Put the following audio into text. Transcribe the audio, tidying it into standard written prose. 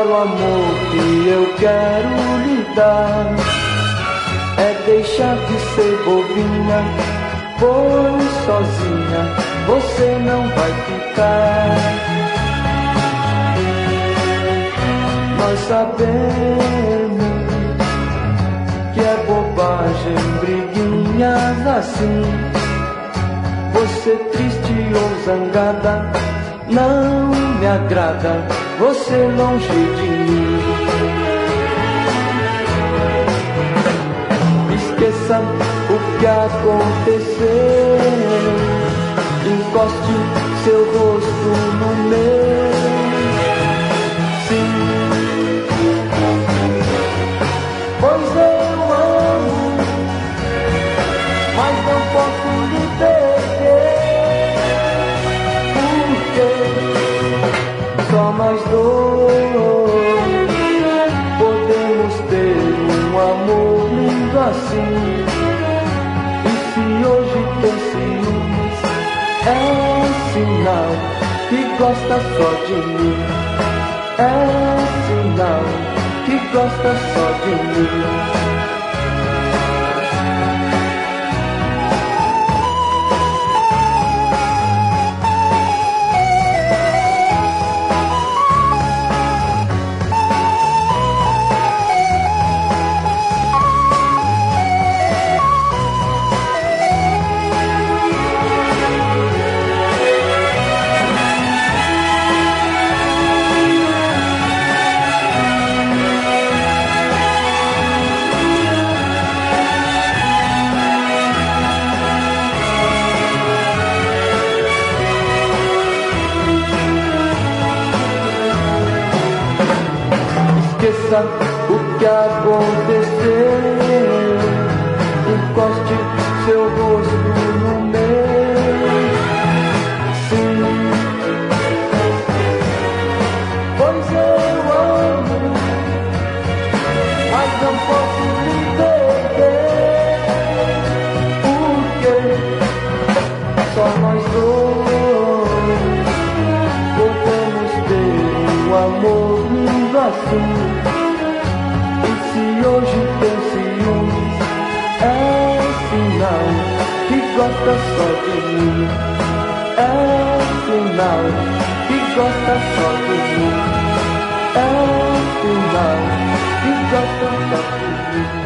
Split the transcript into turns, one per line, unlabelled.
belo amor que eu quero lhe dar é deixar de ser bobinha, pois sozinha você não vai ficar. Nós sabemos que é bobagem, briguinhas assim. Você triste ou zangada não me agrada, você longe de mim. Esqueça o que aconteceu, encoste seu rosto no meu. Sim, pois eu amo, mas não posso lhe perder, porque só nós dois podemos ter um amor lindo assim. E se hoje tem ciúmes, é sinal que gosta só de mim. É sinal que gosta só de mim. Esqueça o que aconteceu, encoste seu rosto no meu. Sim, pois eu amo, mas não posso lhe perder, porque só nós dois podemos ter um amor lindo assim. Hoje tem ciúmes, é sinal que gosta só de mim. É sinal que gosta só de mim. É sinal que gosta só de mim.